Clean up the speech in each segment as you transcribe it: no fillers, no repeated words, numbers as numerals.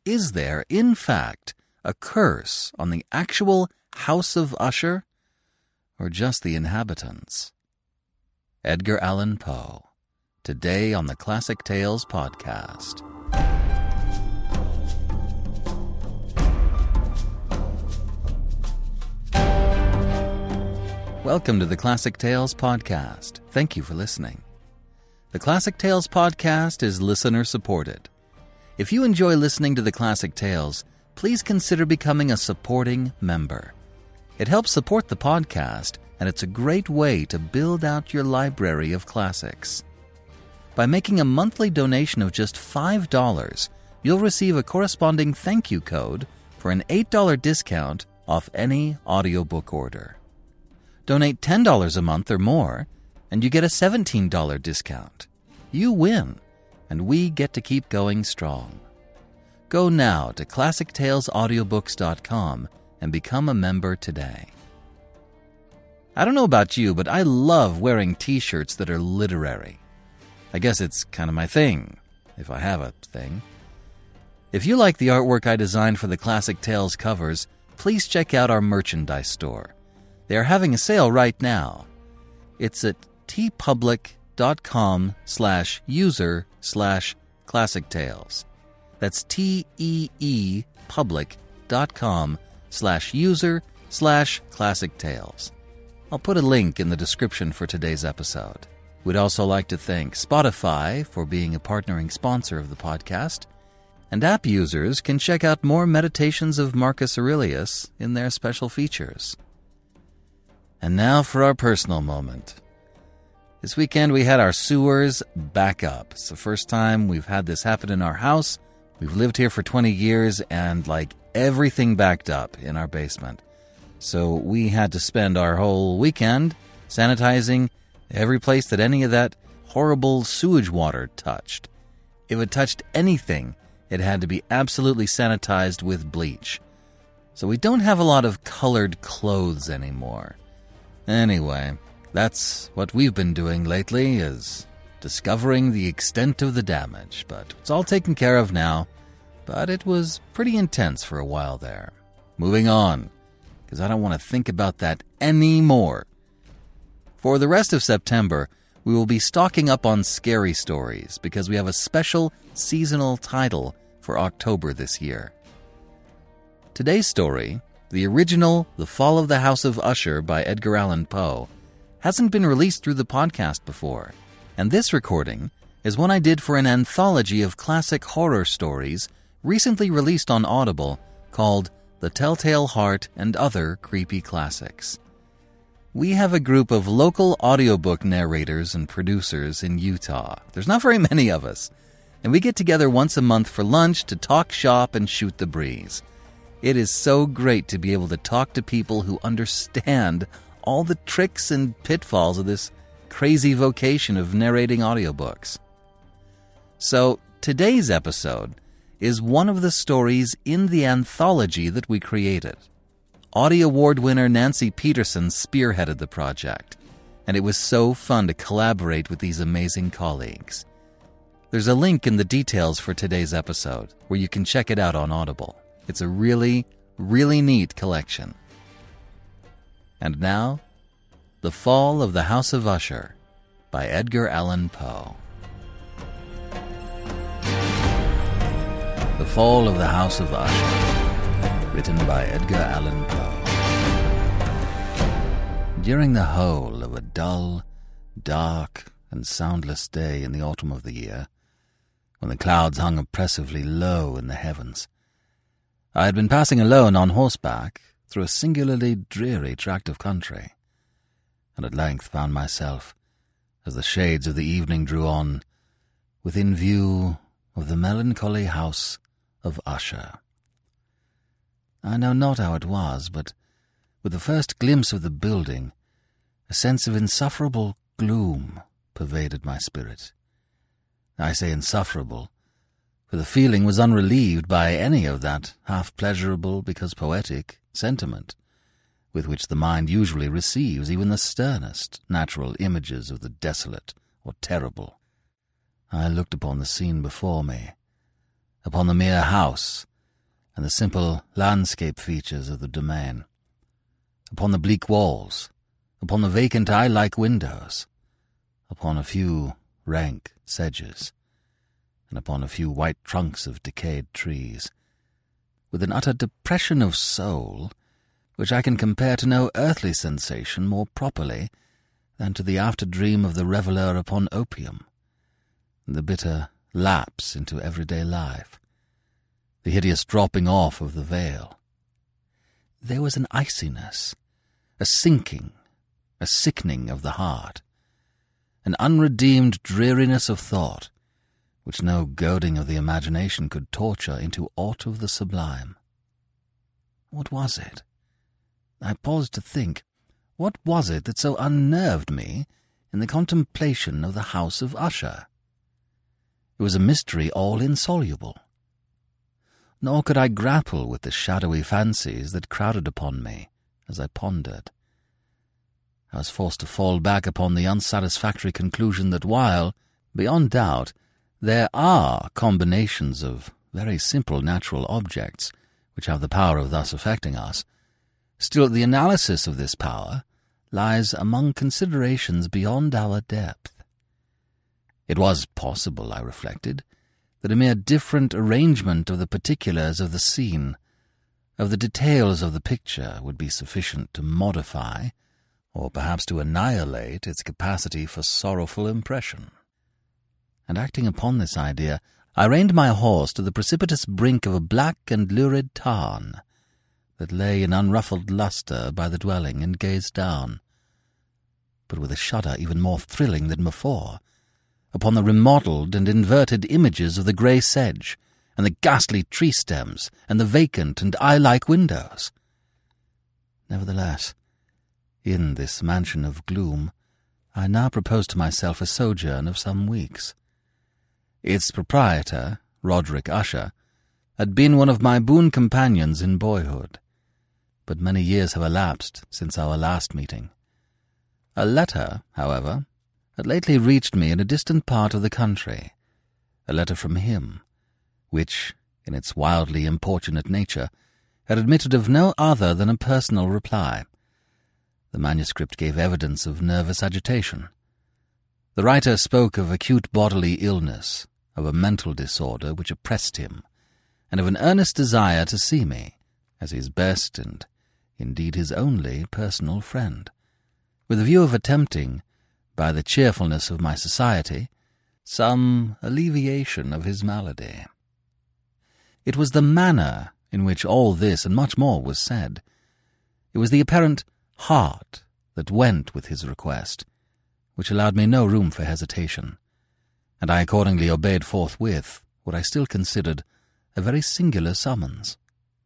is there, in fact, a curse on the actual House of Usher, or just the inhabitants? Edgar Allan Poe, today on the Classic Tales podcast. Welcome to the Classic Tales podcast. Thank you for listening. The Classic Tales podcast is listener-supported. If you enjoy listening to the Classic Tales, please consider becoming a supporting member. It helps support the podcast, and it's a great way to build out your library of classics. By making a monthly donation of just $5, you'll receive a corresponding thank you code for an $8 discount off any audiobook order. Donate $10 a month or more, and you get a $17 discount. You win, and we get to keep going strong. Go now to ClassicTalesAudiobooks.com and become a member today. I don't know about you, but I love wearing t-shirts that are literary. I guess it's kind of my thing, if I have a thing. If you like the artwork I designed for the Classic Tales covers, please check out our merchandise store. They are having a sale right now. It's at teepublic.com/user/classictales. That's teepublic.com/user/classictales. I'll put a link in the description for today's episode. We'd also like to thank Spotify for being a partnering sponsor of the podcast, and app users can check out more meditations of Marcus Aurelius in their special features. And now for our personal moment. This weekend we had our sewers back up. It's the first time we've had this happen in our house. We've lived here for 20 years and everything backed up in our basement. So we had to spend our whole weekend sanitizing every place that any of that horrible sewage water touched. If it touched anything, it had to be absolutely sanitized with bleach. So we don't have a lot of colored clothes anymore. Anyway, that's what we've been doing lately, is discovering the extent of the damage. But it's all taken care of now. But it was pretty intense for a while there. Moving on, because I don't want to think about that anymore. For the rest of September, we will be stocking up on scary stories because we have a special seasonal title for October this year. Today's story, the original The Fall of the House of Usher by Edgar Allan Poe, hasn't been released through the podcast before, and this recording is one I did for an anthology of classic horror stories recently released on Audible called The Telltale Heart and Other Creepy Classics. We have a group of local audiobook narrators and producers in Utah. There's not very many of us, and we get together once a month for lunch to talk shop and shoot the breeze. It is so great to be able to talk to people who understand all the tricks and pitfalls of this crazy vocation of narrating audiobooks. So, today's episode is one of the stories in the anthology that we created. Audie Award winner Nancy Peterson spearheaded the project, and it was so fun to collaborate with these amazing colleagues. There's a link in the details for today's episode where you can check it out on Audible. It's a really, really neat collection. And now, The Fall of the House of Usher by Edgar Allan Poe. The Fall of the House of Usher, written by Edgar Allan Poe. During the whole of a dull, dark, and soundless day in the autumn of the year, when the clouds hung oppressively low in the heavens, I had been passing alone on horseback through a singularly dreary tract of country, and at length found myself, as the shades of the evening drew on, within view of the melancholy house of Usher. I know not how it was, but with the first glimpse of the building, a sense of insufferable gloom pervaded my spirit. I say insufferable, for the feeling was unrelieved by any of that half-pleasurable, because poetic, sentiment with which the mind usually receives even the sternest natural images of the desolate or terrible. I looked upon the scene before me, upon the mere house, and the simple landscape features of the domain, upon the bleak walls, upon the vacant eye-like windows, upon a few rank sedges, and upon a few white trunks of decayed trees, with an utter depression of soul which I can compare to no earthly sensation more properly than to the after-dream of the reveller upon opium, the bitter lapse into everyday life, the hideous dropping off of the veil. There was an iciness, a sinking, a sickening of the heart, an unredeemed dreariness of thought, which no goading of the imagination could torture into aught of the sublime. What was it? I paused to think, what was it that so unnerved me in the contemplation of the house of Usher? It was a mystery all insoluble. Nor could I grapple with the shadowy fancies that crowded upon me as I pondered. I was forced to fall back upon the unsatisfactory conclusion that while, beyond doubt, there are combinations of very simple natural objects which have the power of thus affecting us, still the analysis of this power lies among considerations beyond our depth. It was possible, I reflected, that a mere different arrangement of the particulars of the scene, of the details of the picture, would be sufficient to modify, or perhaps to annihilate, its capacity for sorrowful impression. And acting upon this idea, I reined my horse to the precipitous brink of a black and lurid tarn that lay in unruffled lustre by the dwelling, and gazed down, but with a shudder even more thrilling than before, upon the remodelled and inverted images of the grey sedge, and the ghastly tree stems, and the vacant and eye-like windows. Nevertheless, in this mansion of gloom, I now proposed to myself a sojourn of some weeks. Its proprietor, Roderick Usher, had been one of my boon companions in boyhood, but many years have elapsed since our last meeting. A letter, however, had lately reached me in a distant part of the country, a letter from him, which, in its wildly importunate nature, had admitted of no other than a personal reply. The manuscript gave evidence of nervous agitation. The writer spoke of acute bodily illness, of a mental disorder which oppressed him, and of an earnest desire to see me, as his best and, indeed, his only personal friend, with a view of attempting, by the cheerfulness of my society, some alleviation of his malady. It was the manner in which all this and much more was said. It was the apparent heart that went with his request, which allowed me no room for hesitation, and I accordingly obeyed forthwith what I still considered a very singular summons.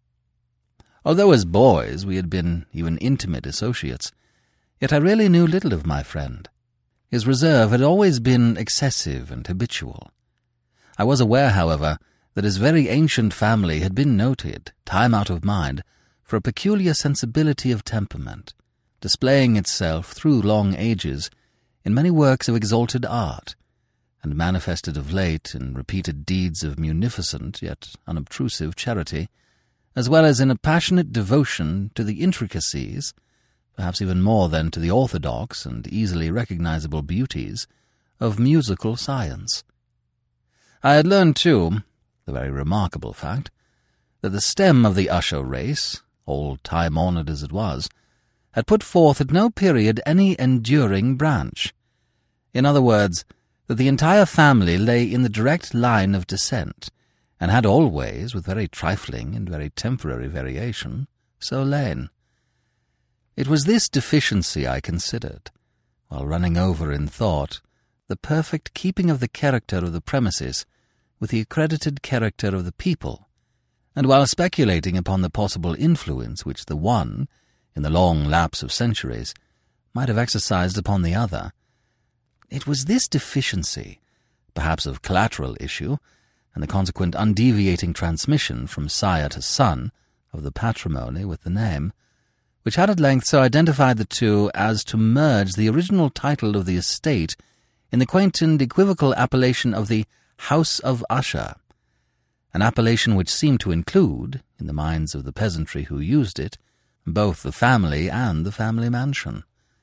Although as boys we had been even intimate associates, yet I really knew little of my friend. His reserve had always been excessive and habitual. I was aware, however, that his very ancient family had been noted, time out of mind, for a peculiar sensibility of temperament, displaying itself through long ages in many works of exalted art, and manifested of late in repeated deeds of munificent yet unobtrusive charity, as well as in a passionate devotion to the intricacies, perhaps even more than to the orthodox and easily recognizable beauties, of musical science. I had learned, too, the very remarkable fact, that the stem of the Usher race, all time-honoured as it was, had put forth at no period any enduring branch. In other words, that the entire family lay in the direct line of descent, and had always, with very trifling and very temporary variation, so lain. It was this deficiency I considered, while running over in thought the perfect keeping of the character of the premises with the accredited character of the people, and while speculating upon the possible influence which the one, in the long lapse of centuries, might have exercised upon the other. It was this deficiency, perhaps of collateral issue, and the consequent undeviating transmission from sire to son of the patrimony with the name, which had at length so identified the two as to merge the original title of the estate in the quaint and equivocal appellation of the House of Usher, an appellation which seemed to include, in the minds of the peasantry who used it, both the family and the family mansion.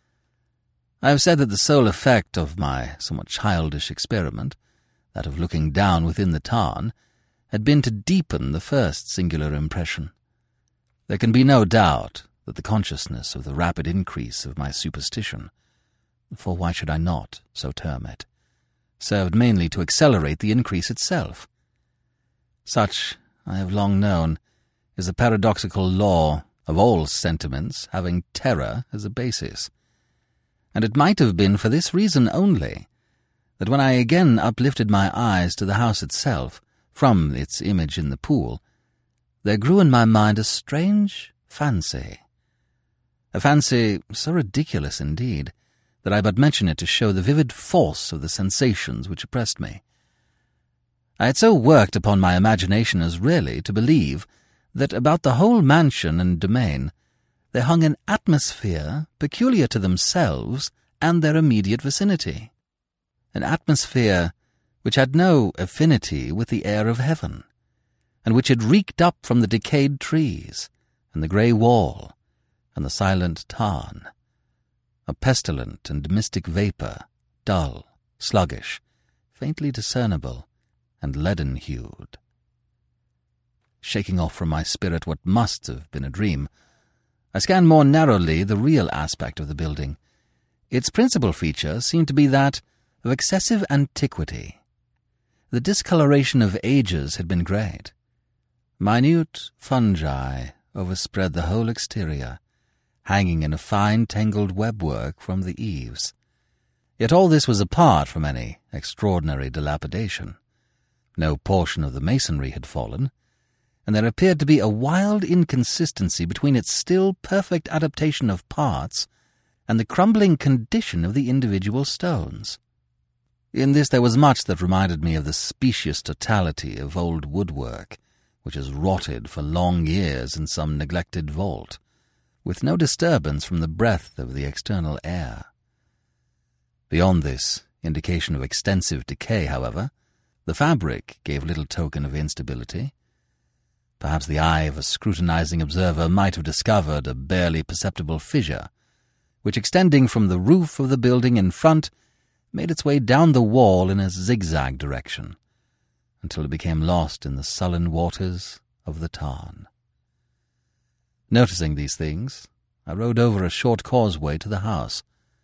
I have said that the sole effect of my somewhat childish experiment, that of looking down within the tarn, had been to deepen the first singular impression. There can be no doubt that the consciousness of the rapid increase of my superstition, for why should I not so term it, served mainly to accelerate the increase itself. Such, I have long known, is the paradoxical law of all sentiments having terror as a basis. And it might have been for this reason only that when I again uplifted my eyes to the house itself from its image in the pool, there grew in my mind a strange fancy. A fancy so ridiculous indeed that I but mention it to show the vivid force of the sensations which oppressed me. I had so worked upon my imagination as really to believe that about the whole mansion and domain there hung an atmosphere peculiar to themselves and their immediate vicinity, an atmosphere which had no affinity with the air of heaven, and which had reeked up from the decayed trees, and the grey wall, and the silent tarn, a pestilent and mystic vapour, dull, sluggish, faintly discernible, and leaden-hued. Shaking off from my spirit what must have been a dream, I scanned more narrowly the real aspect of the building. Its principal feature seemed to be that of excessive antiquity. The discoloration of ages had been great. Minute fungi overspread the whole exterior, hanging in a fine tangled webwork from the eaves. Yet all this was apart from any extraordinary dilapidation. No portion of the masonry had fallen, and there appeared to be a wild inconsistency between its still perfect adaptation of parts and the crumbling condition of the individual stones. In this there was much that reminded me of the specious totality of old woodwork, which has rotted for long years in some neglected vault, with no disturbance from the breath of the external air. Beyond this indication of extensive decay, however, the fabric gave little token of instability. Perhaps the eye of a scrutinizing observer might have discovered a barely perceptible fissure, which, extending from the roof of the building in front, made its way down the wall in a zigzag direction, until it became lost in the sullen waters of the tarn. Noticing these things, I rode over a short causeway to the house.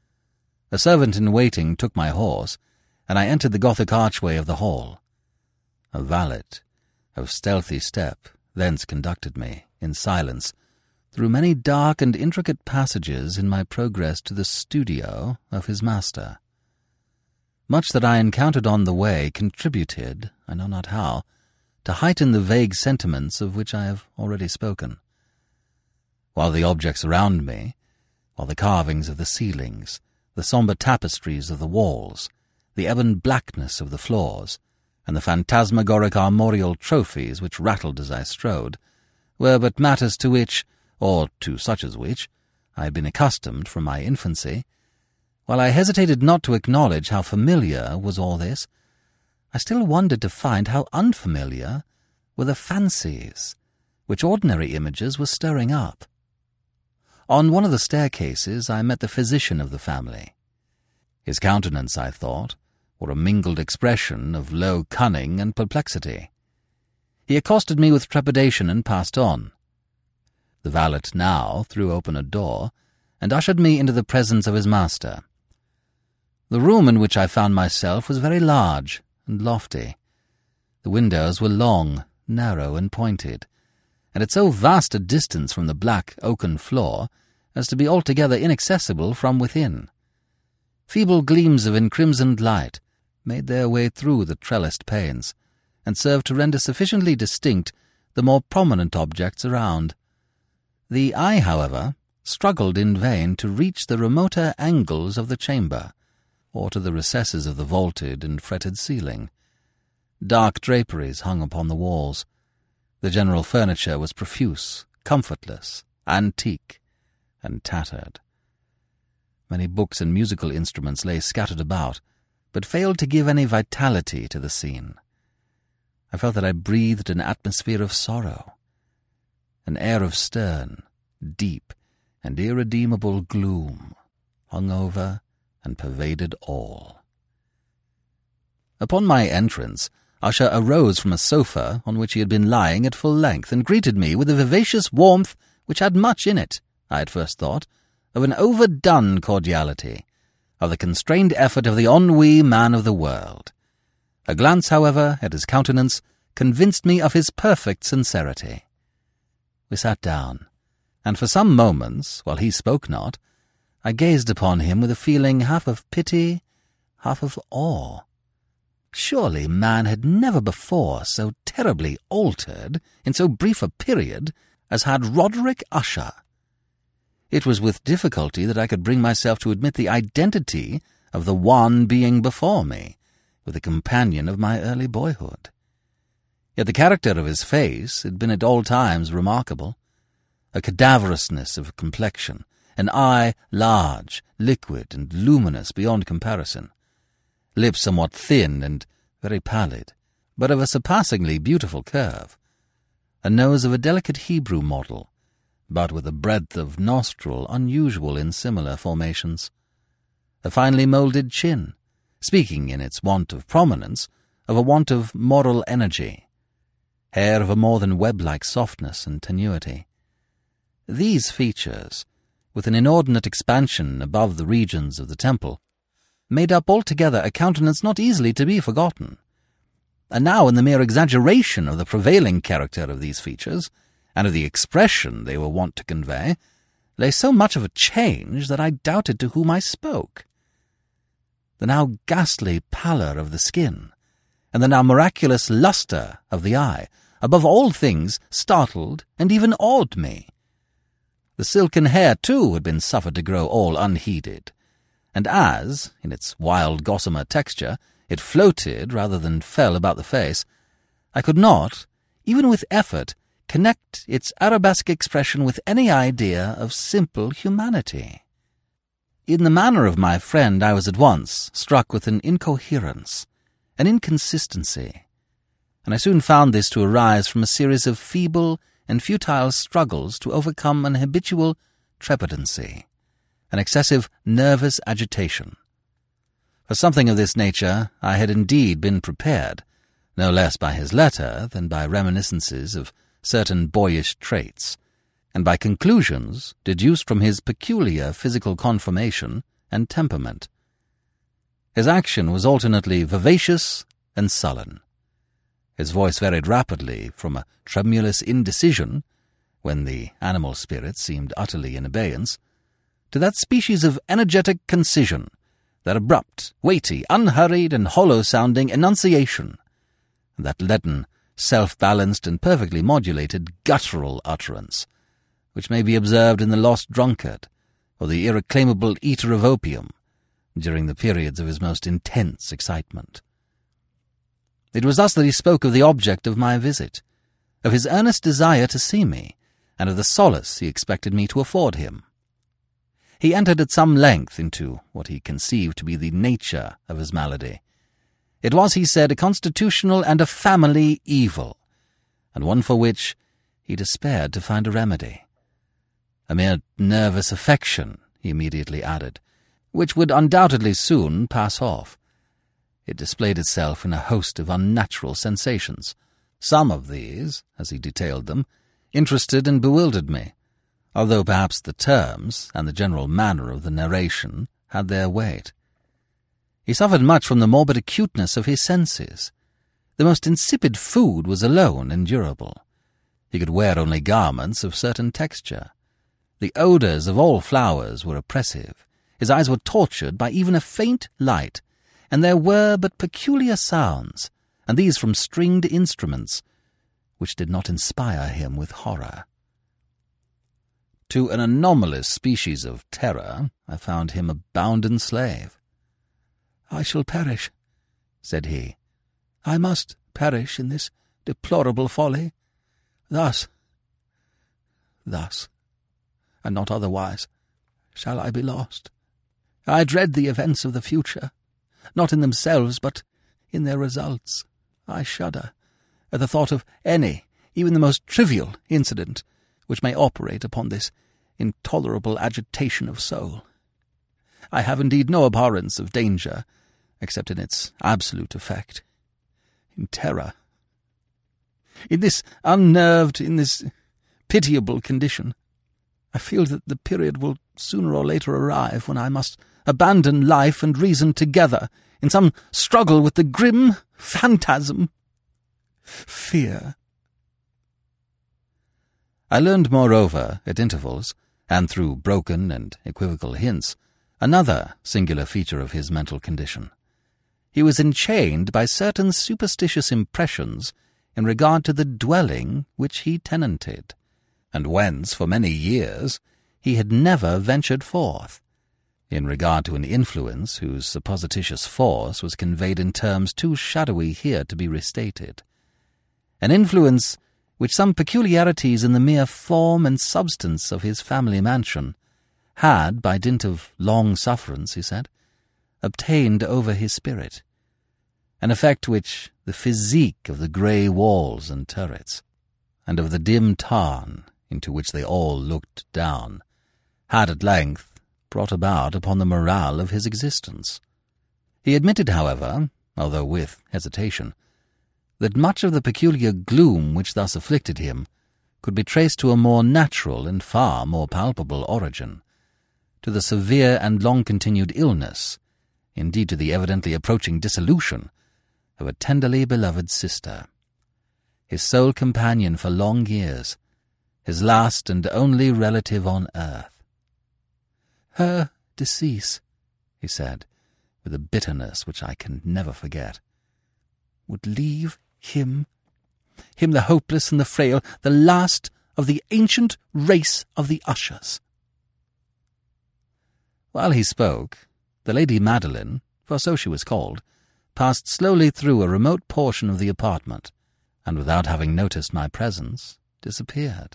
A servant in waiting took my horse, and I entered the Gothic archway of the hall. A valet, of stealthy step, thence conducted me, in silence, through many dark and intricate passages in my progress to the studio of his master. Much that I encountered on the way contributed, I know not how, to heighten the vague sentiments of which I have already spoken. While the objects around me, while the carvings of the ceilings, the sombre tapestries of the walls, the ebon blackness of the floors, and the phantasmagoric armorial trophies which rattled as I strode, were but matters to which, or to such as which, I had been accustomed from my infancy, while I hesitated not to acknowledge how familiar was all this, I still wondered to find how unfamiliar were the fancies which ordinary images were stirring up. On one of the staircases I met the physician of the family. His countenance, I thought, wore a mingled expression of low cunning and perplexity. He accosted me with trepidation and passed on. The valet now threw open a door and ushered me into the presence of his master. The room in which I found myself was very large and lofty. The windows were long, narrow, and pointed, and at so vast a distance from the black oaken floor as to be altogether inaccessible from within. Feeble gleams of encrimsoned light made their way through the trellised panes, and served to render sufficiently distinct the more prominent objects around. The eye, however, struggled in vain to reach the remoter angles of the chamber, or to the recesses of the vaulted and fretted ceiling. Dark draperies hung upon the walls. The general furniture was profuse, comfortless, antique, and tattered. Many books and musical instruments lay scattered about, but failed to give any vitality to the scene. I felt that I breathed an atmosphere of sorrow. An air of stern, deep, and irredeemable gloom hung over and pervaded all. Upon my entrance, Usher arose from a sofa on which he had been lying at full length and greeted me with a vivacious warmth which had much in it, I at first thought, of an overdone cordiality, of the constrained effort of the ennui man of the world. A glance, however, at his countenance convinced me of his perfect sincerity. We sat down, and for some moments, while he spoke not, I gazed upon him with a feeling half of pity, half of awe. Surely man had never before so terribly altered in so brief a period as had Roderick Usher. It was with difficulty that I could bring myself to admit the identity of the one being before me, with the companion of my early boyhood. Yet the character of his face had been at all times remarkable. A cadaverousness of complexion, an eye large, liquid, and luminous beyond comparison, lips somewhat thin and very pallid, but of a surpassingly beautiful curve, a nose of a delicate Hebrew model, but with a breadth of nostril unusual in similar formations, a finely moulded chin, speaking in its want of prominence of a want of moral energy, hair of a more than web-like softness and tenuity. These features, with an inordinate expansion above the regions of the temple, made up altogether a countenance not easily to be forgotten. And now, in the mere exaggeration of the prevailing character of these features, and of the expression they were wont to convey, lay so much of a change that I doubted to whom I spoke. The now ghastly pallor of the skin, and the now miraculous lustre of the eye, above all things startled and even awed me. The silken hair, too, had been suffered to grow all unheeded, and as, in its wild gossamer texture, it floated rather than fell about the face, I could not, even with effort, connect its arabesque expression with any idea of simple humanity. In the manner of my friend I was at once struck with an incoherence, an inconsistency, and I soon found this to arise from a series of feeble and futile struggles to overcome an habitual trepidancy, an excessive nervous agitation. For something of this nature I had indeed been prepared, no less by his letter than by reminiscences of certain boyish traits, and by conclusions deduced from his peculiar physical conformation and temperament. His action was alternately vivacious and sullen. His voice varied rapidly from a tremulous indecision, when the animal spirit seemed utterly in abeyance, to that species of energetic concision, that abrupt, weighty, unhurried, and hollow-sounding enunciation, that leaden, self-balanced, and perfectly modulated guttural utterance, which may be observed in the lost drunkard, or the irreclaimable eater of opium, during the periods of his most intense excitement. It was thus that he spoke of the object of my visit, of his earnest desire to see me, and of the solace he expected me to afford him. He entered at some length into what he conceived to be the nature of his malady. It was, he said, a constitutional and a family evil, and one for which he despaired to find a remedy. A mere nervous affection, he immediately added, which would undoubtedly soon pass off. It displayed itself in a host of unnatural sensations. Some of these, as he detailed them, interested and bewildered me, although perhaps the terms and the general manner of the narration had their weight. He suffered much from the morbid acuteness of his senses. The most insipid food was alone endurable. He could wear only garments of certain texture. The odours of all flowers were oppressive. His eyes were tortured by even a faint light, and there were but peculiar sounds, and these from stringed instruments, which did not inspire him with horror. To an anomalous species of terror I found him a bounden slave. "I shall perish," said he. "I must perish in this deplorable folly. Thus, and not otherwise, shall I be lost. I dread the events of the future, not in themselves, but in their results. I shudder at the thought of any, even the most trivial, incident which may operate upon this intolerable agitation of soul. I have indeed no abhorrence of danger, except in its absolute effect, in terror. In this unnerved, in this pitiable condition, I feel that the period will sooner or later arrive when I must abandon life and reason together in some struggle with the grim phantasm, fear. I learned, moreover, at intervals, and through broken and equivocal hints, another singular feature of his mental condition. He was enchained by certain superstitious impressions in regard to the dwelling which he tenanted, and whence, for many years, he had never ventured forth, in regard to an influence whose supposititious force was conveyed in terms too shadowy here to be restated, an influence which some peculiarities in the mere form and substance of his family mansion had, by dint of long sufferance, he said, obtained over his spirit, an effect which the physique of the grey walls and turrets, and of the dim tarn into which they all looked down, had at length brought about upon the morale of his existence. He admitted, however, although with hesitation, that much of the peculiar gloom which thus afflicted him could be traced to a more natural and far more palpable origin, to the severe and long-continued illness, indeed to the evidently approaching dissolution, of a tenderly beloved sister, his sole companion for long years, his last and only relative on earth. Her decease, he said, with a bitterness which I can never forget, would leave him the hopeless and the frail, the last of the ancient race of the Ushers. While he spoke, the Lady Madeline, for so she was called, passed slowly through a remote portion of the apartment, and without having noticed my presence, disappeared.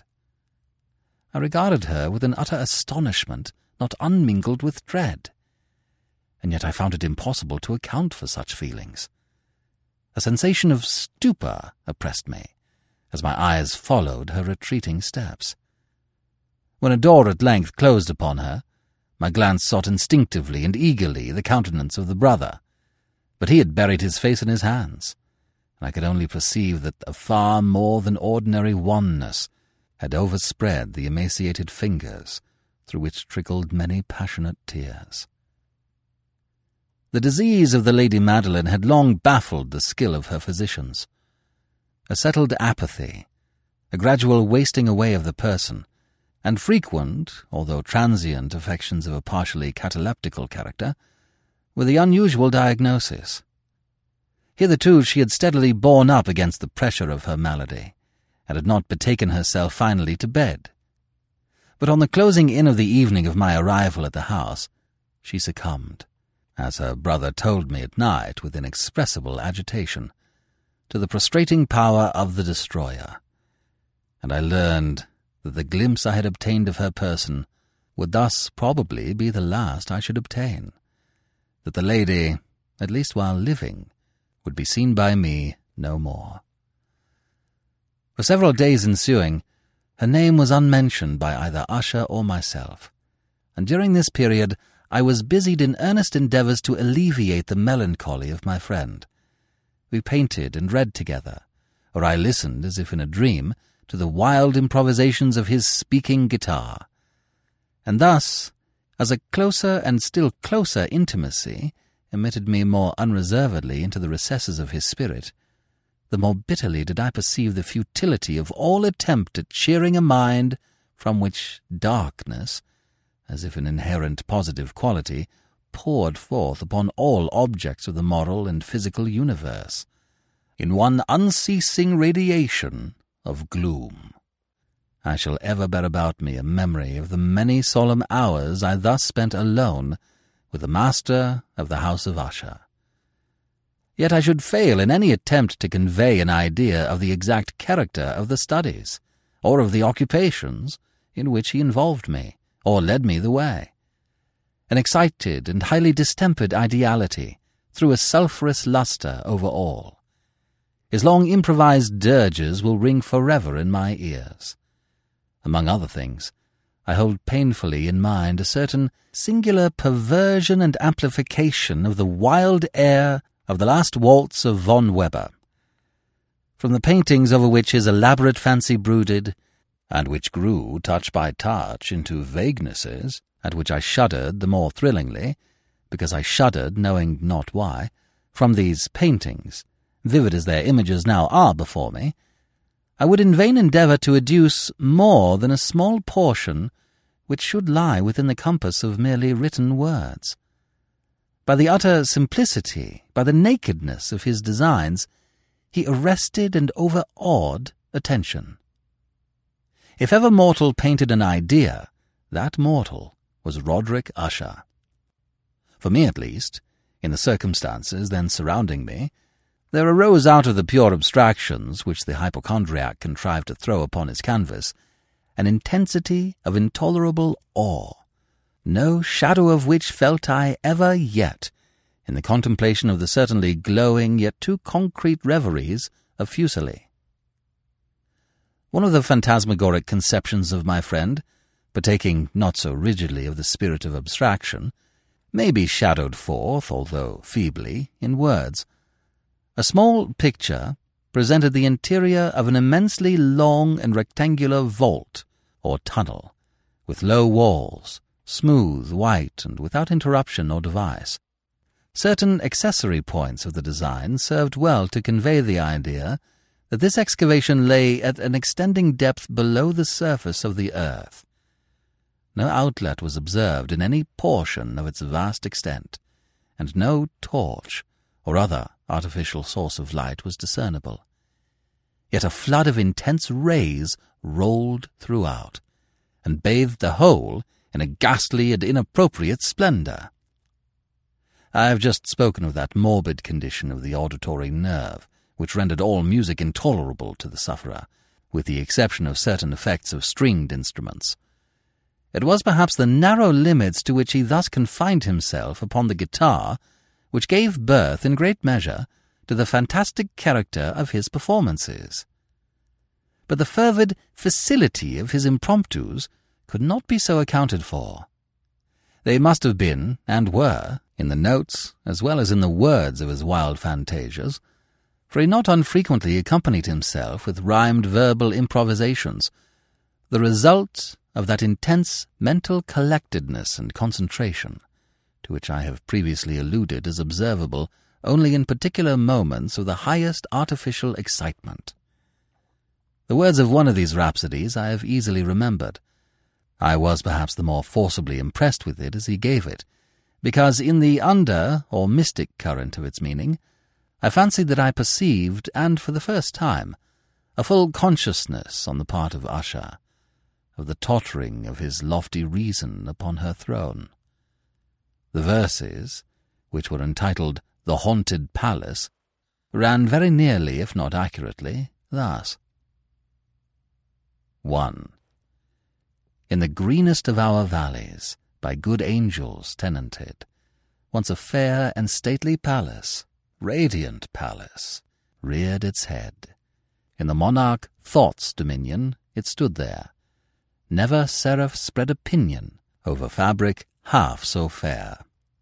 I regarded her with an utter astonishment not unmingled with dread, and yet I found it impossible to account for such feelings. A sensation of stupor oppressed me, as my eyes followed her retreating steps. When a door at length closed upon her, my glance sought instinctively and eagerly the countenance of the brother, but he had buried his face in his hands, and I could only perceive that a far more than ordinary wanness had overspread the emaciated fingers through which trickled many passionate tears. The disease of the Lady Madeline had long baffled the skill of her physicians. A settled apathy, a gradual wasting away of the person, and frequent, although transient, affections of a partially cataleptical character, were the unusual diagnosis. Hitherto she had steadily borne up against the pressure of her malady, and had not betaken herself finally to bed. But on the closing in of the evening of my arrival at the house, she succumbed, as her brother told me at night with inexpressible agitation, to the prostrating power of the destroyer, and I learned that the glimpse I had obtained of her person would thus probably be the last I should obtain, that the lady, at least while living, would be seen by me no more. For several days ensuing, her name was unmentioned by either Usher or myself, and during this period I was busied in earnest endeavours to alleviate the melancholy of my friend. We painted and read together, or I listened, as if in a dream, to the wild improvisations of his speaking guitar. And thus, as a closer and still closer intimacy admitted me more unreservedly into the recesses of his spirit, the more bitterly did I perceive the futility of all attempt at cheering a mind from which darkness, as if an inherent positive quality, poured forth upon all objects of the moral and physical universe, in one unceasing radiation of gloom. I shall ever bear about me a memory of the many solemn hours I thus spent alone with the master of the house of Usher. Yet I should fail in any attempt to convey an idea of the exact character of the studies, or of the occupations in which he involved me, or led me the way. An excited and highly distempered ideality threw a sulphurous lustre over all. His long improvised dirges will ring forever in my ears. Among other things, I hold painfully in mind a certain singular perversion and amplification of the wild air of the last waltz of von Weber. From the paintings over which his elaborate fancy brooded, and which grew, touch by touch, into vaguenesses, at which I shuddered the more thrillingly, because I shuddered, knowing not why, from these paintings, vivid as their images now are before me, I would in vain endeavour to adduce more than a small portion which should lie within the compass of merely written words. By the utter simplicity, by the nakedness of his designs, he arrested and overawed attention. If ever mortal painted an idea, that mortal was Roderick Usher. For me, at least, in the circumstances then surrounding me, there arose out of the pure abstractions which the hypochondriac contrived to throw upon his canvas an intensity of intolerable awe, no shadow of which felt I ever yet in the contemplation of the certainly glowing yet too concrete reveries of Fuseli. One of the phantasmagoric conceptions of my friend, partaking not so rigidly of the spirit of abstraction, may be shadowed forth, although feebly, in words. A small picture presented the interior of an immensely long and rectangular vault, or tunnel, with low walls, smooth, white, and without interruption or device. Certain accessory points of the design served well to convey the idea that this excavation lay at an extending depth below the surface of the earth. No outlet was observed in any portion of its vast extent, and no torch or other artificial source of light was discernible. Yet a flood of intense rays rolled throughout, and bathed the whole in a ghastly and inappropriate splendour. I have just spoken of that morbid condition of the auditory nerve, which rendered all music intolerable to the sufferer, with the exception of certain effects of stringed instruments. It was perhaps the narrow limits to which he thus confined himself upon the guitar which gave birth, in great measure, to the fantastic character of his performances. But the fervid facility of his impromptus could not be so accounted for. They must have been, and were, in the notes as well as in the words of his wild fantasias, for he not unfrequently accompanied himself with rhymed verbal improvisations, the result of that intense mental collectedness and concentration, to which I have previously alluded as observable only in particular moments of the highest artificial excitement. The words of one of these rhapsodies I have easily remembered. I was perhaps the more forcibly impressed with it as he gave it, because in the under or mystic current of its meaning, I fancied that I perceived, and for the first time, a full consciousness on the part of Usher, of the tottering of his lofty reason upon her throne. The verses, which were entitled The Haunted Palace, ran very nearly, if not accurately, thus. 1. In the greenest of our valleys, by good angels tenanted, once a fair and stately palace, radiant palace, reared its head. In the monarch Thought's dominion it stood there. Never seraph spread a pinion over fabric half so fair.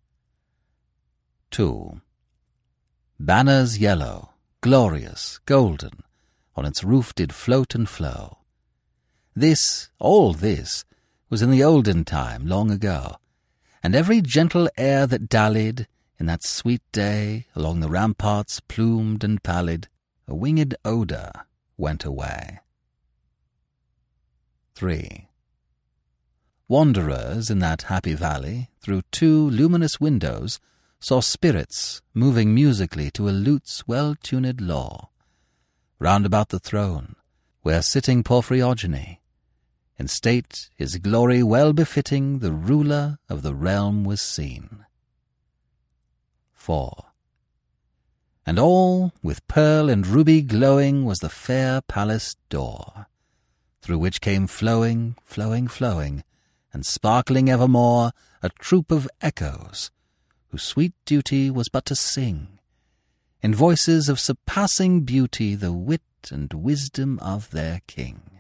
2. Banners yellow, glorious, golden, on its roof did float and flow. This, all this, was in the olden time, long ago, and every gentle air that dallied in that sweet day along the ramparts plumed and pallid, a winged odour went away. 3. Wanderers in that happy valley, through 2 luminous windows, saw spirits moving musically to a lute's well-tuned law. Round about the throne, where sitting Porphyrogyne, in state his glory well befitting the ruler of the realm was seen. 4. And all with pearl and ruby glowing was the fair palace door, through which came flowing, flowing, flowing, and sparkling evermore a troop of echoes, whose sweet duty was but to sing, in voices of surpassing beauty, the wit and wisdom of their king.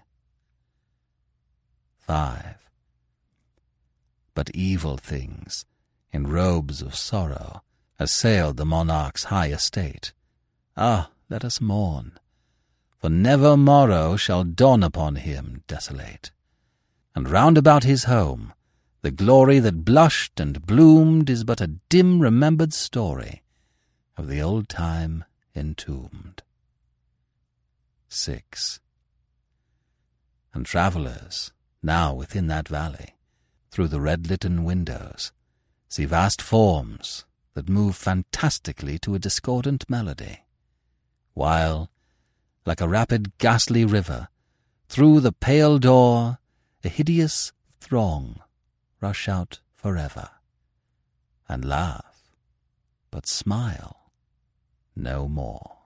5. But evil things, in robes of sorrow, assailed the monarch's high estate. Ah, let us mourn, for never morrow shall dawn upon him desolate. And round about his home, the glory that blushed and bloomed is but a dim remembered story of the old time entombed. 6. And travellers, now within that valley, through the red-litten windows, see vast forms that move fantastically to a discordant melody, while, like a rapid ghastly river, through the pale door a hideous throng rush out forever, and laugh, but smile no more.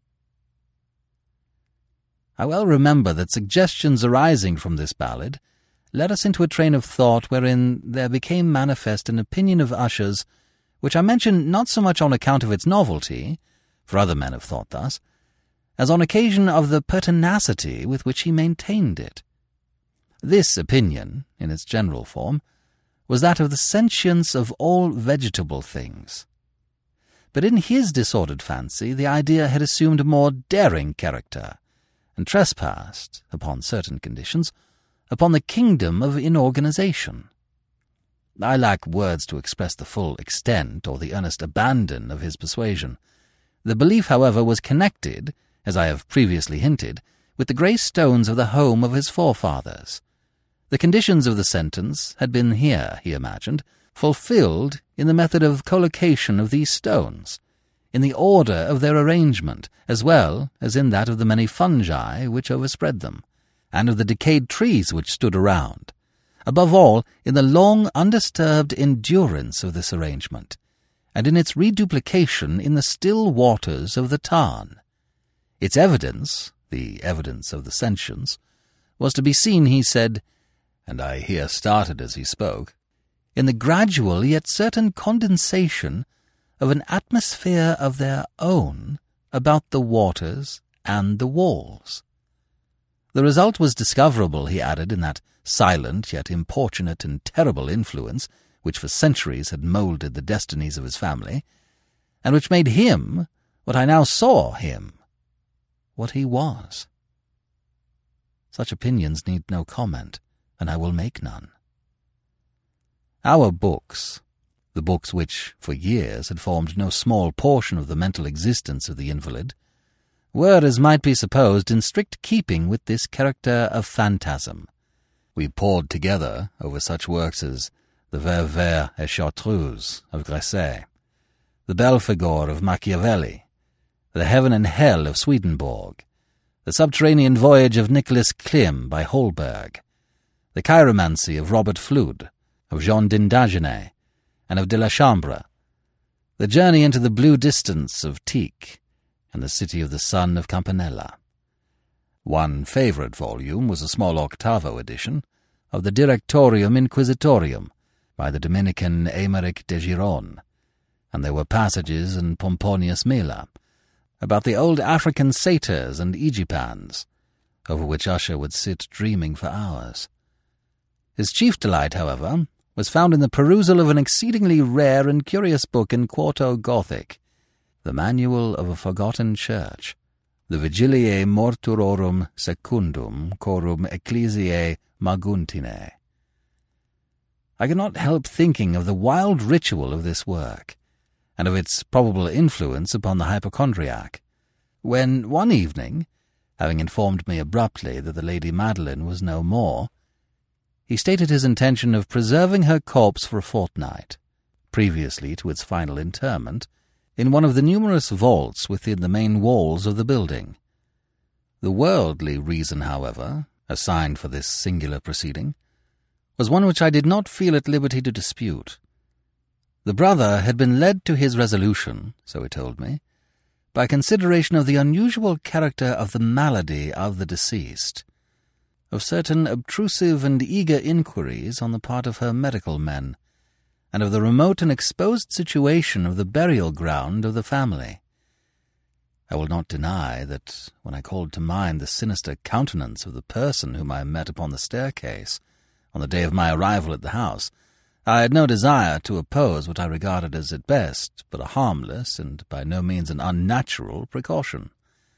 I well remember that suggestions arising from this ballad led us into a train of thought wherein there became manifest an opinion of Usher's, which I mention not so much on account of its novelty, for other men have thought thus, as on occasion of the pertinacity with which he maintained it. This opinion, in its general form, was that of the sentience of all vegetable things. But in his disordered fancy the idea had assumed a more daring character, and trespassed, upon certain conditions, upon the kingdom of inorganization. I lack words to express the full extent or the earnest abandon of his persuasion. The belief, however, was connected, as I have previously hinted, with the grey stones of the home of his forefathers. The conditions of the sentence had been here, he imagined, fulfilled in the method of collocation of these stones, in the order of their arrangement, as well as in that of the many fungi which overspread them, and of the decayed trees which stood around, above all in the long undisturbed endurance of this arrangement, and in its reduplication in the still waters of the Tarn. Its evidence, the evidence of the sentience, was to be seen, he said, and I here started as he spoke, in the gradual yet certain condensation of an atmosphere of their own about the waters and the walls. The result was discoverable, he added, in that silent yet importunate and terrible influence which for centuries had moulded the destinies of his family, and which made him, what I now saw him, what he was. Such opinions need no comment, and I will make none. Our books, the books which, for years, had formed no small portion of the mental existence of the invalid, were, as might be supposed, in strict keeping with this character of phantasm. We pored together over such works as the Vers Vert et Chartreuse of Gresset, the Belphegor of Machiavelli, the Heaven and Hell of Swedenborg, the Subterranean Voyage of Nicholas Klim by Holberg, the Chiromancy of Robert Fludd, of Jean d'Indaginet, and of de la Chambre, the Journey into the Blue Distance of Tieck, and the City of the Sun of Campanella. One favourite volume was a small octavo edition of the Directorium Inquisitorium by the Dominican Aymeric de Giron, and there were passages in Pomponius Mela about the old African satyrs and Aegipans, over which Usher would sit dreaming for hours. His chief delight, however, was found in the perusal of an exceedingly rare and curious book in quarto Gothic, the Manual of a Forgotten Church, the Vigiliae Mortuorum Secundum Corum Ecclesiae Maguntinae. I could not help thinking of the wild ritual of this work, and of its probable influence upon the hypochondriac, when one evening, having informed me abruptly that the Lady Madeline was no more, he stated his intention of preserving her corpse for a fortnight, previously to its final interment, in one of the numerous vaults within the main walls of the building. The worldly reason, however, assigned for this singular proceeding, was one which I did not feel at liberty to dispute. The brother had been led to his resolution, so he told me, by consideration of the unusual character of the malady of the deceased, of certain obtrusive and eager inquiries on the part of her medical men, and of the remote and exposed situation of the burial ground of the family, I will not deny that when I called to mind the sinister countenance of the person whom I met upon the staircase on the day of my arrival at the house, I had no desire to oppose what I regarded as at best but a harmless and by no means an unnatural precaution.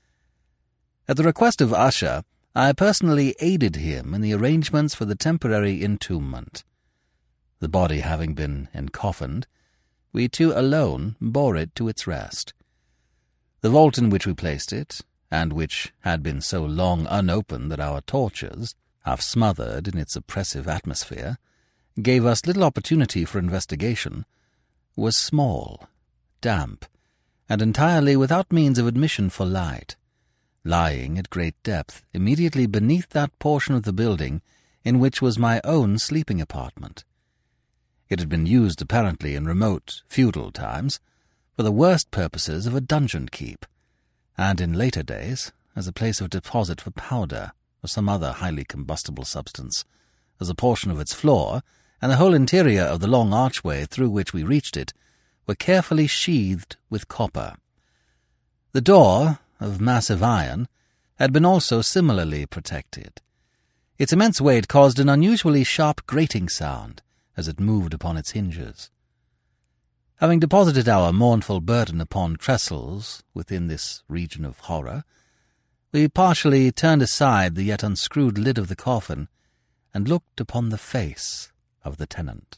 At the request of Usher, I personally aided him in the arrangements for the temporary entombment. The body having been encoffined, we two alone bore it to its rest. The vault in which we placed it, and which had been so long unopened that our torches, half smothered in its oppressive atmosphere, gave us little opportunity for investigation, was small, damp, and entirely without means of admission for light, lying at great depth immediately beneath that portion of the building in which was my own sleeping apartment. It had been used apparently in remote, feudal times for the worst purposes of a dungeon keep, and in later days as a place of deposit for powder or some other highly combustible substance, as a portion of its floor and the whole interior of the long archway through which we reached it were carefully sheathed with copper. The door, of massive iron, had been also similarly protected. Its immense weight caused an unusually sharp grating sound as it moved upon its hinges. Having deposited our mournful burden upon trestles within this region of horror, we partially turned aside the yet unscrewed lid of the coffin and looked upon the face of the tenant.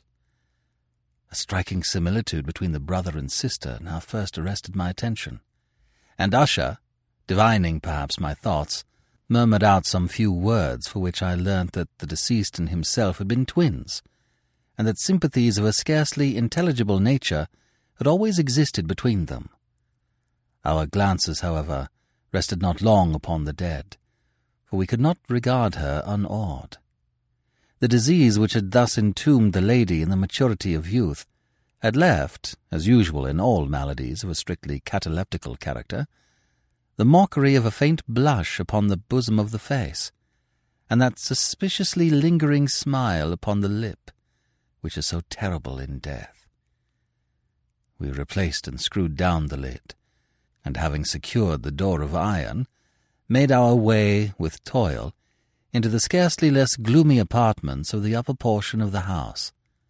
A striking similitude between the brother and sister now first arrested my attention, and Usher, divining perhaps my thoughts, murmured out some few words for which I learnt that the deceased and himself had been twins, and that sympathies of a scarcely intelligible nature had always existed between them. Our glances, however, rested not long upon the dead, for we could not regard her unawed. The disease which had thus entombed the lady in the maturity of youth had left, as usual in all maladies of a strictly cataleptical character, the mockery of a faint blush upon the bosom of the face, and that suspiciously lingering smile upon the lip, which is so terrible in death. We replaced and screwed down the lid, and having secured the door of iron, made our way, with toil, into the scarcely less gloomy apartments of the upper portion of the house.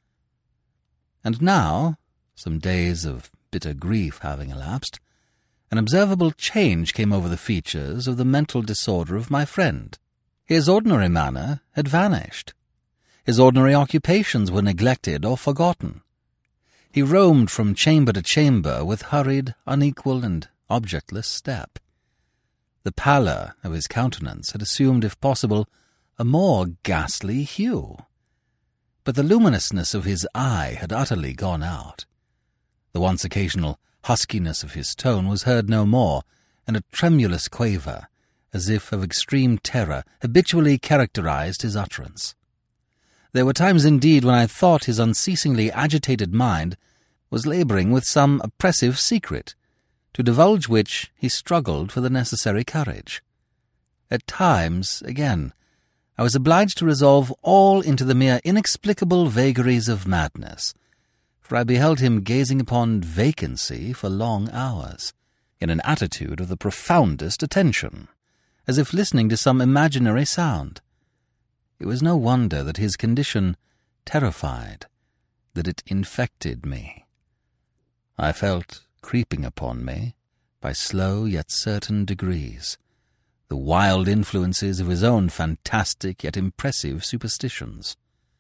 And now, some days of bitter grief having elapsed, an observable change came over the features of the mental disorder of my friend. His ordinary manner had vanished. His ordinary occupations were neglected or forgotten. He roamed from chamber to chamber with hurried, unequal, and objectless step. The pallor of his countenance had assumed, if possible, a more ghastly hue. But the luminousness of his eye had utterly gone out. The once occasional huskiness of his tone was heard no more, and a tremulous quaver, as if of extreme terror, habitually characterized his utterance. There were times indeed when I thought his unceasingly agitated mind was laboring with some oppressive secret, to divulge which he struggled for the necessary courage. At times, again, I was obliged to resolve all into the mere inexplicable vagaries of madness, for I beheld him gazing upon vacancy for long hours, in an attitude of the profoundest attention, as if listening to some imaginary sound. It was no wonder that his condition terrified, that it infected me. I felt creeping upon me, by slow yet certain degrees, the wild influences of his own fantastic yet impressive superstitions.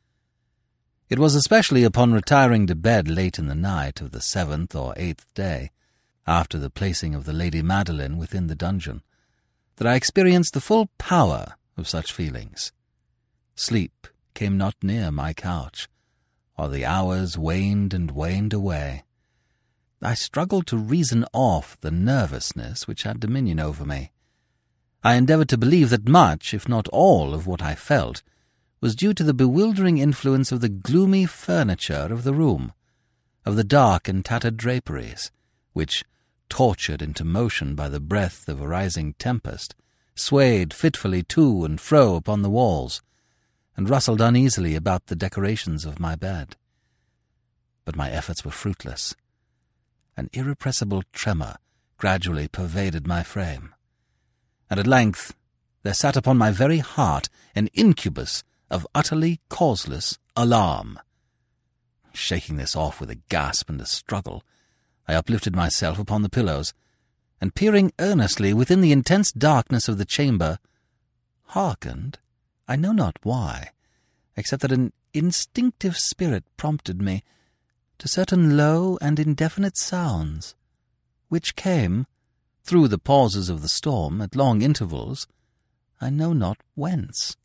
It was especially upon retiring to bed late in the night of the 7th or 8th day, after the placing of the Lady Madeline within the dungeon, that I experienced the full power of such feelings. Sleep came not near my couch, while the hours waned and waned away. I struggled to reason off the nervousness which had dominion over me. I endeavoured to believe that much, if not all, of what I felt was due to the bewildering influence of the gloomy furniture of the room, of the dark and tattered draperies, which, tortured into motion by the breath of a rising tempest, swayed fitfully to and fro upon the walls, and rustled uneasily about the decorations of my bed. But my efforts were fruitless. An irrepressible tremor gradually pervaded my frame, and at length there sat upon my very heart an incubus of utterly causeless alarm. Shaking this off with a gasp and a struggle, I uplifted myself upon the pillows, and peering earnestly within the intense darkness of the chamber, hearkened, I know not why, except that an instinctive spirit prompted me, to certain low and indefinite sounds, which came, through the pauses of the storm, at long intervals, I know not whence.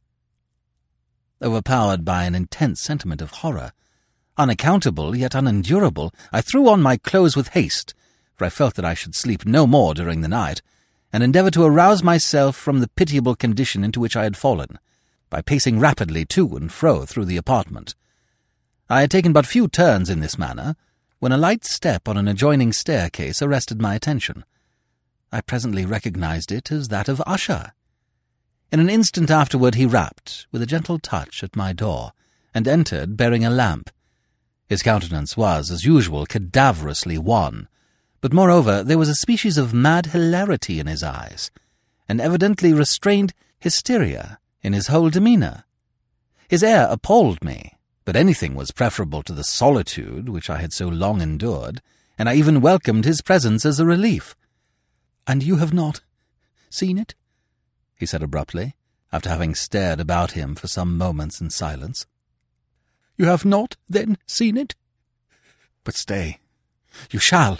Overpowered by an intense sentiment of horror, unaccountable yet unendurable, I threw on my clothes with haste, for I felt that I should sleep no more during the night, and endeavoured to arouse myself from the pitiable condition into which I had fallen, by pacing rapidly to and fro through the apartment. I had taken but few turns in this manner, when a light step on an adjoining staircase arrested my attention. I presently recognized it as that of Usher. In an instant afterward he rapped, with a gentle touch, at my door, and entered bearing a lamp. His countenance was, as usual, cadaverously wan, but moreover there was a species of mad hilarity in his eyes, and evidently restrained hysteria in his whole demeanour. His air appalled me, but anything was preferable to the solitude which I had so long endured, and I even welcomed his presence as a relief. "And you have not seen it?" he said abruptly, after having stared about him for some moments in silence. "You have not, then, seen it? But stay, you shall."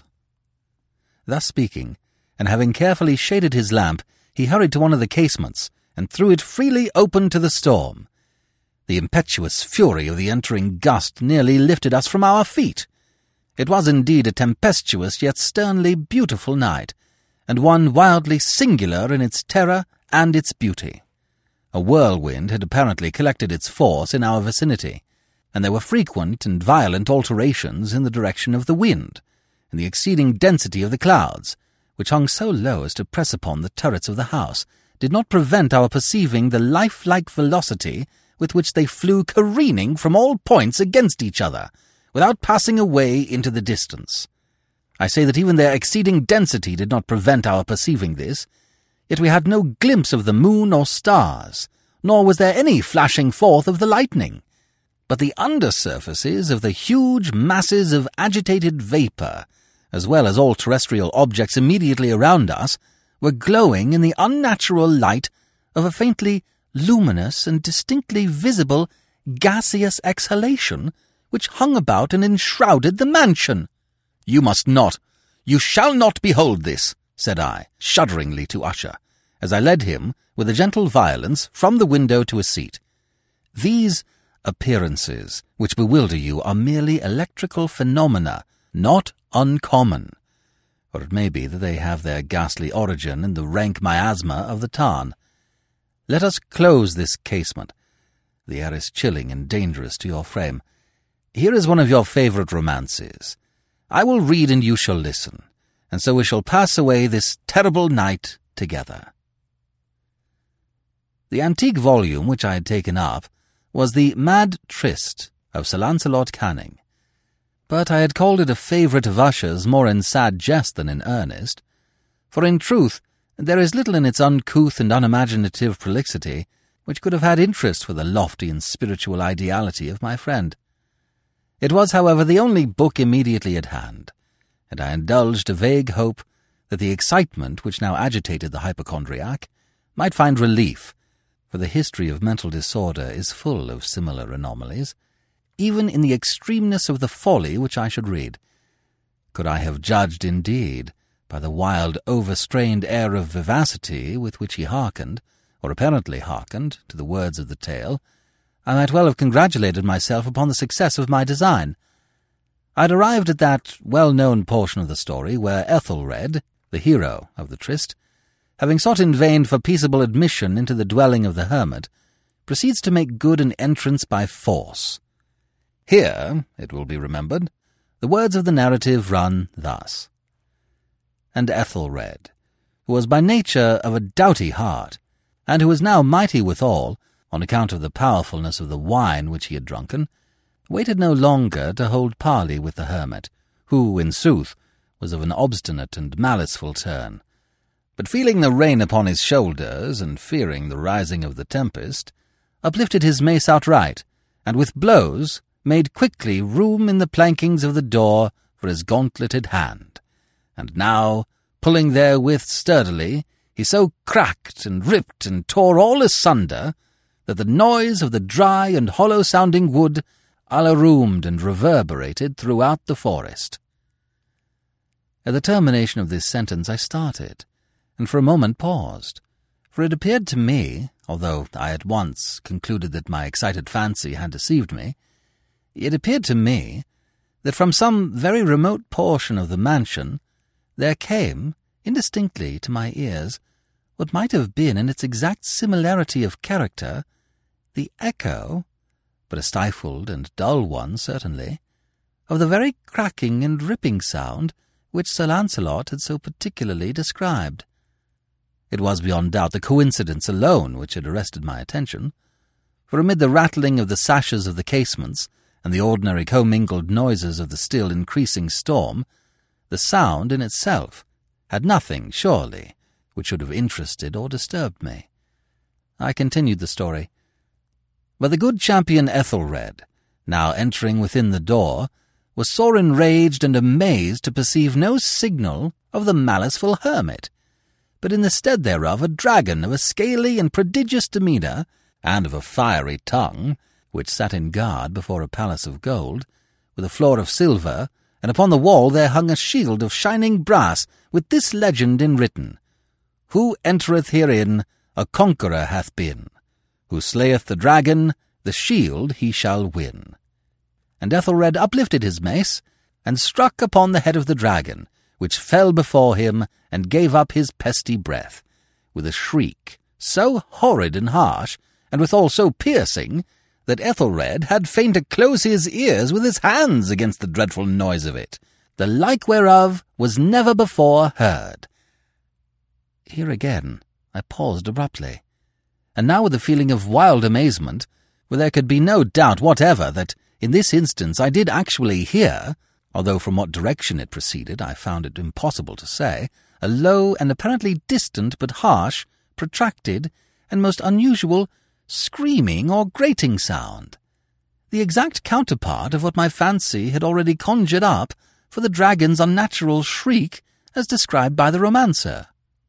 Thus speaking, and having carefully shaded his lamp, he hurried to one of the casements, and threw it freely open to the storm. The impetuous fury of the entering gust nearly lifted us from our feet. It was indeed a tempestuous yet sternly beautiful night, and one wildly singular in its terror and its beauty. A whirlwind had apparently collected its force in our vicinity, and there were frequent and violent alterations in the direction of the wind, and the exceeding density of the clouds, which hung so low as to press upon the turrets of the house, did not prevent our perceiving the lifelike velocity with which they flew careening from all points against each other, without passing away into the distance. I say that even their exceeding density did not prevent our perceiving this, yet we had no glimpse of the moon or stars, nor was there any flashing forth of the lightning, but the undersurfaces of the huge masses of agitated vapour, as well as all terrestrial objects immediately around us, were glowing in the unnatural light of a faintly luminous and distinctly visible gaseous exhalation which hung about and enshrouded the mansion. "You must not, you shall not behold this," said I, shudderingly to Usher, as I led him, with a gentle violence, from the window to a seat. "These appearances which bewilder you are merely electrical phenomena, not uncommon, or it may be that they have their ghastly origin in the rank miasma of the tarn. Let us close this casement. The air is chilling and dangerous to your frame. Here is one of your favourite romances. I will read and you shall listen, and so we shall pass away this terrible night together." The antique volume which I had taken up was the Mad Trist of Sir Lancelot Canning, but I had called it a favourite of Usher's more in sad jest than in earnest, for in truth there is little in its uncouth and unimaginative prolixity which could have had interest for the lofty and spiritual ideality of my friend. It was, however, the only book immediately at hand, and I indulged a vague hope that the excitement which now agitated the hypochondriac might find relief, for the history of mental disorder is full of similar anomalies, even in the extremeness of the folly which I should read. Could I have judged, indeed, by the wild, overstrained air of vivacity with which he hearkened, or apparently hearkened, to the words of the tale, I might well have congratulated myself upon the success of my design. I had arrived at that well-known portion of the story where Ethelred, the hero of the tryst, having sought in vain for peaceable admission into the dwelling of the hermit, proceeds to make good an entrance by force. Here, it will be remembered, the words of the narrative run thus. "And Ethelred, who was by nature of a doughty heart, and who was now mighty withal, on account of the powerfulness of the wine which he had drunken, waited no longer to hold parley with the hermit, who, in sooth, was of an obstinate and maliceful turn, but feeling the rain upon his shoulders and fearing the rising of the tempest, uplifted his mace outright, and with blows made quickly room in the plankings of the door for his gauntleted hand, and now, pulling therewith sturdily, he so cracked and ripped and tore all asunder that the noise of the dry and hollow-sounding wood alaroomed and reverberated throughout the forest. At the termination of this sentence I started, and for a moment paused, for it appeared to me, although I at once concluded that my excited fancy had deceived me, it appeared to me that from some very remote portion of the mansion there came, indistinctly to my ears, what might have been in its exact similarity of character, the echo, but a stifled and dull one certainly, of the very cracking and ripping sound which Sir Lancelot had so particularly described. It was beyond doubt the coincidence alone which had arrested my attention, for amid the rattling of the sashes of the casements and the ordinary commingled noises of the still increasing storm, the sound in itself had nothing, surely, which should have interested or disturbed me. I continued the story. But the good champion Ethelred, now entering within the door, was sore enraged and amazed to perceive no signal of the maliceful hermit, but in the stead thereof a dragon of a scaly and prodigious demeanour, and of a fiery tongue, which sat in guard before a palace of gold, with a floor of silver, and upon the wall there hung a shield of shining brass, with this legend enwritten, Who entereth herein, a conqueror hath been. Who slayeth the dragon, the shield he shall win. And Ethelred uplifted his mace, and struck upon the head of the dragon, which fell before him, and gave up his pesty breath, with a shriek so horrid and harsh, and withal so piercing, that Ethelred had fain to close his ears with his hands against the dreadful noise of it, the like whereof was never before heard. Here again I paused abruptly, and now with a feeling of wild amazement, for there could be no doubt whatever that in this instance I did actually hear, although from what direction it proceeded I found it impossible to say, a low and apparently distant but harsh, protracted, and most unusual screaming or grating sound, the exact counterpart of what my fancy had already conjured up for the dragon's unnatural shriek as described by the romancer.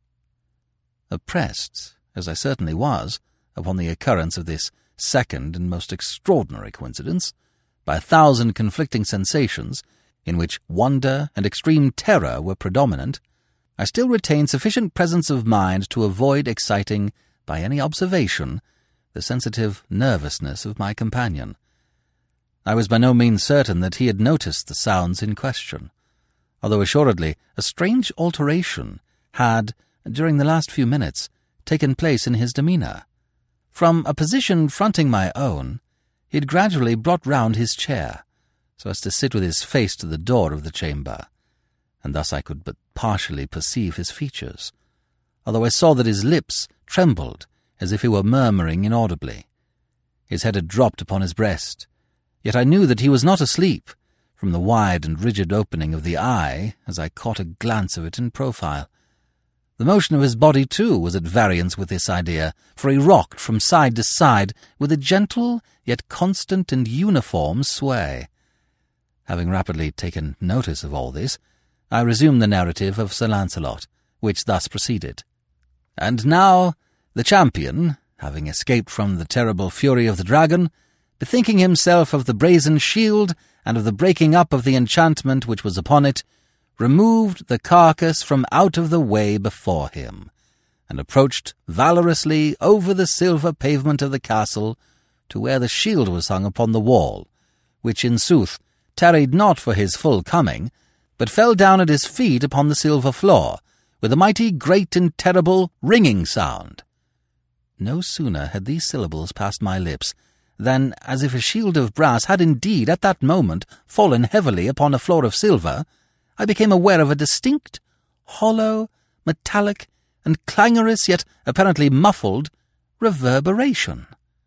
Oppressed, as I certainly was, upon the occurrence of this second and most extraordinary coincidence, by 1,000 conflicting sensations, in which wonder and extreme terror were predominant, I still retained sufficient presence of mind to avoid exciting, by any observation, the sensitive nervousness of my companion. I was by no means certain that he had noticed the sounds in question, although assuredly a strange alteration had, during the last few minutes, taken place in his demeanour. From a position fronting my own, he had gradually brought round his chair, so as to sit with his face to the door of the chamber, and thus I could but partially perceive his features, although I saw that his lips trembled as if he were murmuring inaudibly. His head had dropped upon his breast, yet I knew that he was not asleep, from the wide and rigid opening of the eye as I caught a glance of it in profile. The motion of his body, too, was at variance with this idea, for he rocked from side to side with a gentle yet constant and uniform sway. Having rapidly taken notice of all this, I resumed the narrative of Sir Lancelot, which thus proceeded. And now the champion, having escaped from the terrible fury of the dragon, bethinking himself of the brazen shield and of the breaking up of the enchantment which was upon it, removed the carcass from out of the way before him, and approached valorously over the silver pavement of the castle to where the shield was hung upon the wall, which in sooth tarried not for his full coming, but fell down at his feet upon the silver floor, with a mighty great and terrible ringing sound. No sooner had these syllables passed my lips, than, as if a shield of brass had indeed at that moment fallen heavily upon a floor of silver, I became aware of a distinct, hollow, metallic, and clangorous, yet apparently muffled, reverberation.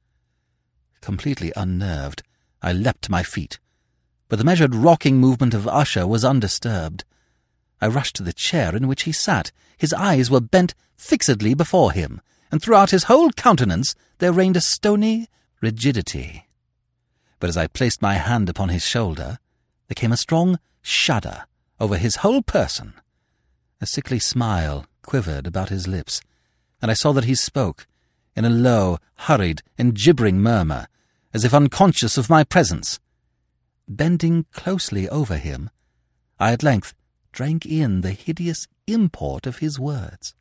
Completely unnerved, I leapt to my feet, but the measured rocking movement of Usher was undisturbed. I rushed to the chair in which he sat. His eyes were bent fixedly before him, and throughout his whole countenance there reigned a stony rigidity. But as I placed my hand upon his shoulder, there came a strong shudder over his whole person. A sickly smile quivered about his lips, and I saw that he spoke in a low, hurried, and gibbering murmur, as if unconscious of my presence. Bending closely over him, I at length drank in the hideous import of his words.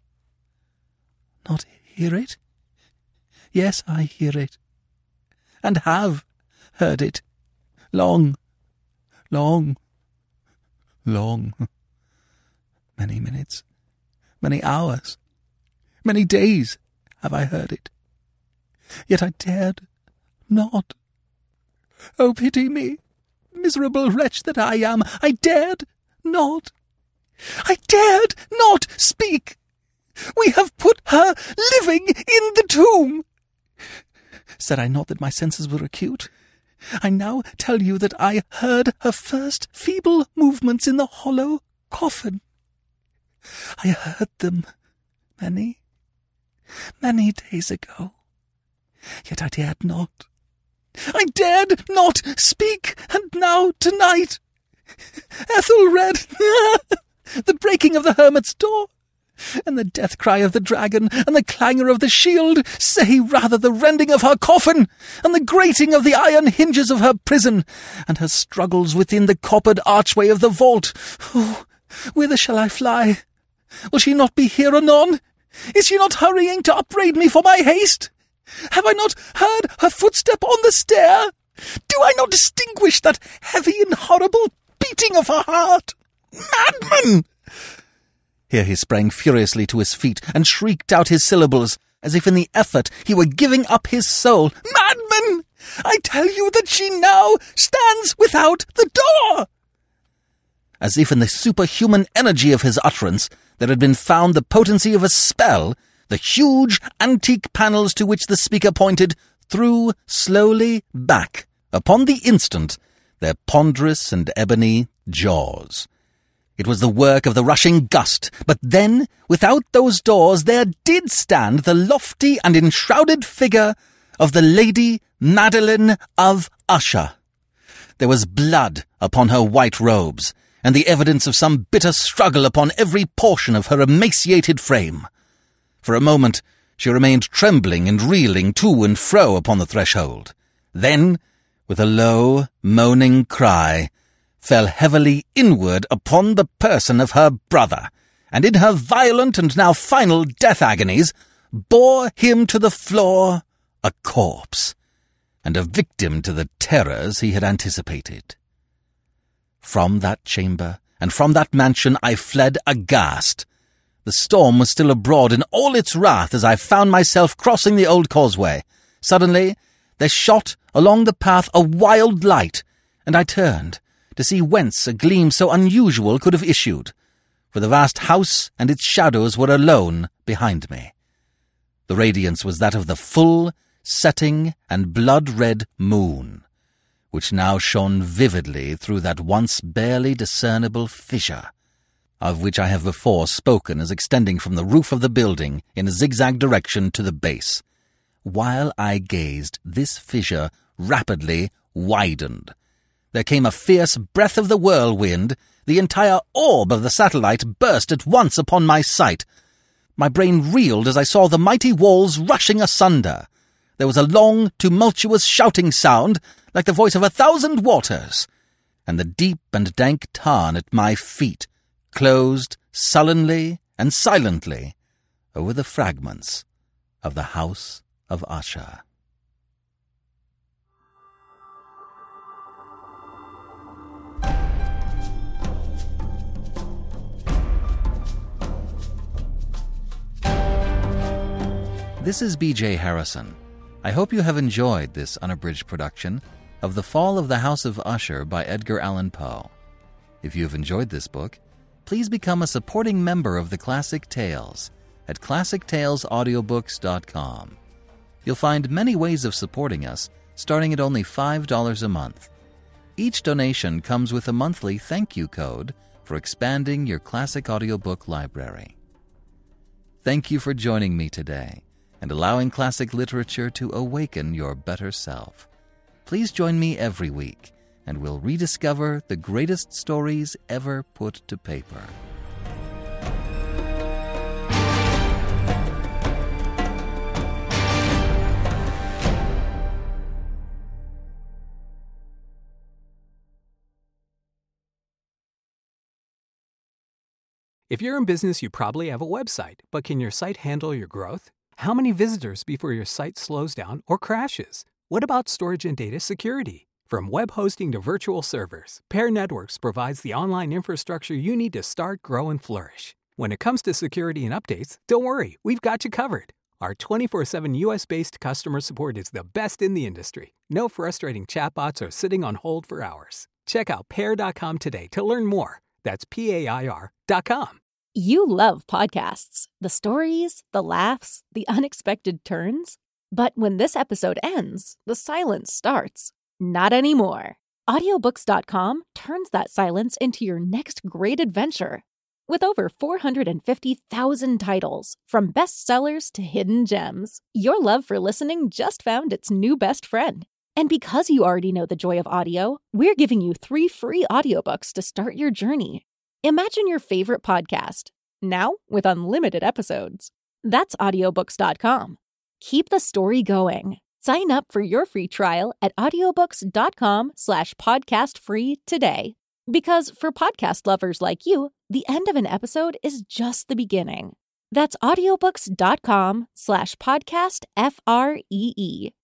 "Not hear it? Yes, I hear it, and have heard it. Long, long, long. Many minutes, many hours, many days have I heard it. Yet I dared not. Oh, pity me, miserable wretch that I am! I dared not. I dared not speak. We have put her living in the tomb. Said I not that my senses were acute? I now tell you that I heard her first feeble movements in the hollow coffin. I heard them many, many days ago, yet I dared not. I dared not speak, and now tonight, Ethelred, the breaking of the hermit's door, and the death cry of the dragon, and the clangour of the shield, say rather the rending of her coffin, and the grating of the iron hinges of her prison, and her struggles within the coppered archway of the vault. Oh, whither shall I fly? Will she not be here anon? Is she not hurrying to upbraid me for my haste? Have I not heard her footstep on the stair? Do I not distinguish that heavy and horrible beating of her heart? Madman! Here he sprang furiously to his feet and shrieked out his syllables, as if in the effort he were giving up his soul. Madman! I tell you that she now stands without the door! As if in the superhuman energy of his utterance there had been found the potency of a spell, the huge antique panels to which the speaker pointed threw slowly back, upon the instant, their ponderous and ebony jaws. It was the work of the rushing gust, but then, without those doors, there did stand the lofty and enshrouded figure of the Lady Madeline of Usher. There was blood upon her white robes, and the evidence of some bitter struggle upon every portion of her emaciated frame. For a moment she remained trembling and reeling to and fro upon the threshold. Then, with a low, moaning cry, fell heavily inward upon the person of her brother, and in her violent and now final death agonies bore him to the floor a corpse, and a victim to the terrors he had anticipated. From that chamber and from that mansion I fled aghast. The storm was still abroad in all its wrath as I found myself crossing the old causeway. Suddenly there shot along the path a wild light, and I turned to see whence a gleam so unusual could have issued, for the vast house and its shadows were alone behind me. The radiance was that of the full, setting and blood-red moon, which now shone vividly through that once barely discernible fissure, of which I have before spoken as extending from the roof of the building in a zigzag direction to the base. While I gazed, this fissure rapidly widened. There came a fierce breath of the whirlwind. The entire orb of the satellite burst at once upon my sight. My brain reeled as I saw the mighty walls rushing asunder. There was a long, tumultuous shouting sound, like the voice of 1,000 waters, and the deep and dank tarn at my feet closed sullenly and silently over the fragments of the House of Usher. This is B.J. Harrison. I hope you have enjoyed this unabridged production of The Fall of the House of Usher by Edgar Allan Poe. If you have enjoyed this book, please become a supporting member of the Classic Tales at ClassicTalesAudiobooks.com. You'll find many ways of supporting us, starting at only $5 a month. Each donation comes with a monthly thank you code for expanding your classic audiobook library. Thank you for joining me today and allowing classic literature to awaken your better self. Please join me every week, and we'll rediscover the greatest stories ever put to paper. If you're in business, you probably have a website, but can your site handle your growth? How many visitors before your site slows down or crashes? What about storage and data security? From web hosting to virtual servers, Pair Networks provides the online infrastructure you need to start, grow, and flourish. When it comes to security and updates, don't worry, we've got you covered. Our 24/7 US-based customer support is the best in the industry. No frustrating chatbots or sitting on hold for hours. Check out Pair.com today to learn more. That's PAIR.com. You love podcasts, the stories, the laughs, the unexpected turns. But when this episode ends, the silence starts. Not anymore. Audiobooks.com turns that silence into your next great adventure. With over 450,000 titles, from bestsellers to hidden gems, your love for listening just found its new best friend. And because you already know the joy of audio, we're giving you 3 free audiobooks to start your journey. Imagine your favorite podcast, now with unlimited episodes. That's audiobooks.com. Keep the story going. Sign up for your free trial at audiobooks.com/podcastfree today. Because for podcast lovers like you, the end of an episode is just the beginning. That's audiobooks.com/podcastfree.